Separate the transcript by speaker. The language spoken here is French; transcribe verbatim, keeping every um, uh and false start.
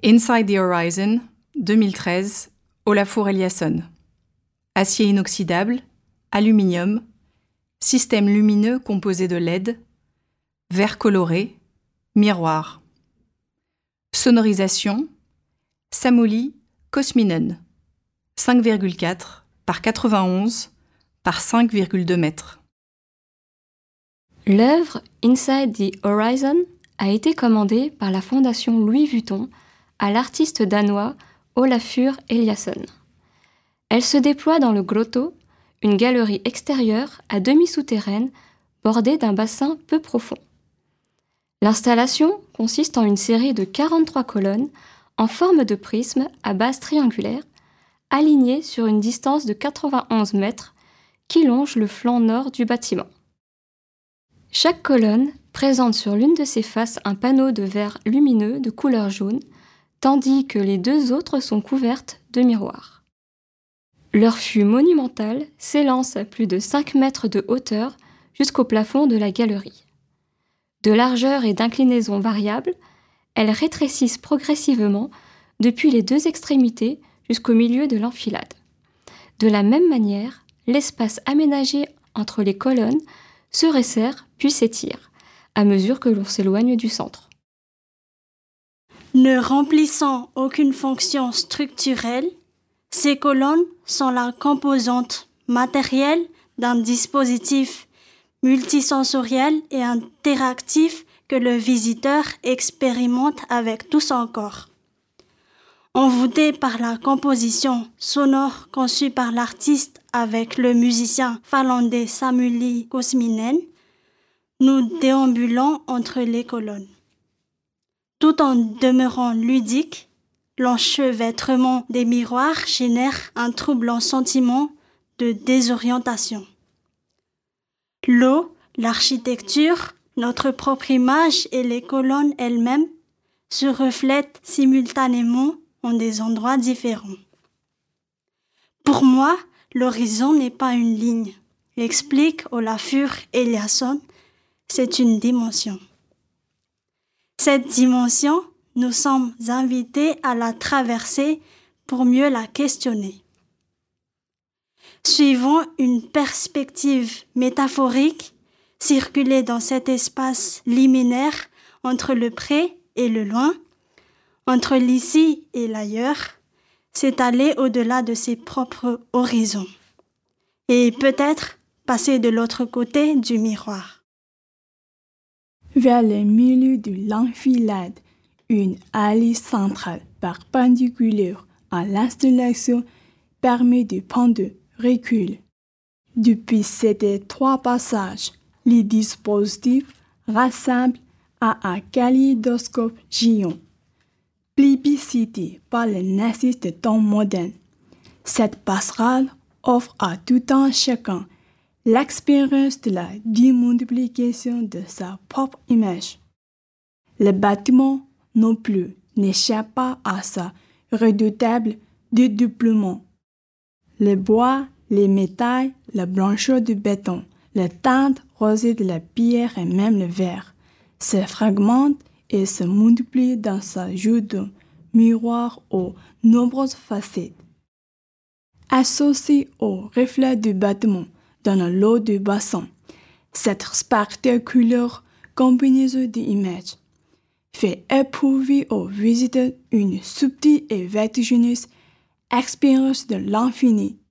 Speaker 1: Inside the Horizon, deux mille treize, Olafur Eliasson. Acier inoxydable, aluminium, système lumineux composé de L E D, verre coloré, miroir. Sonorisation, Samuli Kosminen, cinq virgule quatre par quatre-vingt-onze par cinq virgule deux mètres.
Speaker 2: L'œuvre Inside the Horizon a été commandée par la Fondation Louis Vuitton à l'artiste danois Olafur Eliasson. Elle se déploie dans le Grotto, une galerie extérieure à demi souterraine bordée d'un bassin peu profond. L'installation consiste en une série de quarante-trois colonnes en forme de prisme à base triangulaire, alignées sur une distance de quatre-vingt-onze mètres qui longe le flanc nord du bâtiment. Chaque colonne présente sur l'une de ses faces un panneau de verre lumineux de couleur jaune, tandis que les deux autres sont couvertes de miroirs. Leur fût monumental s'élance à plus de cinq mètres de hauteur jusqu'au plafond de la galerie. De largeur et d'inclinaison variables, elles rétrécissent progressivement depuis les deux extrémités jusqu'au milieu de l'enfilade. De la même manière, l'espace aménagé entre les colonnes se resserre puis s'étire, à mesure que l'on s'éloigne du centre.
Speaker 3: Ne remplissant aucune fonction structurelle, ces colonnes sont la composante matérielle d'un dispositif multisensoriel et interactif que le visiteur expérimente avec tout son corps. Envoûté par la composition sonore conçue par l'artiste avec le musicien finlandais Samuli Kosminen, nous déambulons entre les colonnes. Tout en demeurant ludique, l'enchevêtrement des miroirs génère un troublant sentiment de désorientation. L'eau, l'architecture, notre propre image et les colonnes elles-mêmes se reflètent simultanément en des endroits différents. Pour moi, l'horizon n'est pas une ligne, explique Olafur Eliasson, c'est une dimension. Cette dimension, nous sommes invités à la traverser pour mieux la questionner. Suivons une perspective métaphorique, circuler dans cet espace liminaire entre le près et le loin, entre l'ici et l'ailleurs, s'étaler au-delà de ses propres horizons et peut-être passer de l'autre côté du miroir.
Speaker 4: Vers le milieu de l'enfilade, une allée centrale perpendiculaire à l'installation permet de prendre recul. Depuis ces trois passages, les dispositifs rassemblent à un kaléidoscope géant. Plébiscité par les nazistes de temps moderne, cette passerelle offre à tout un chacun l'expérience de la démultiplication de sa propre image. Le bâtiment non plus n'échappe pas à sa redoutable dédoublement. Le bois, les métals, la blancheur du béton, la teinte rosée de la pierre et même le verre se fragmentent et se multiplient dans sa jeu de miroir aux nombreuses facettes. Associée au reflet du bâtiment dans le lot du bassin, cette spectaculaire combinaison d'images fait éprouver aux visiteurs une subtile et vertigineuse expérience de l'infini,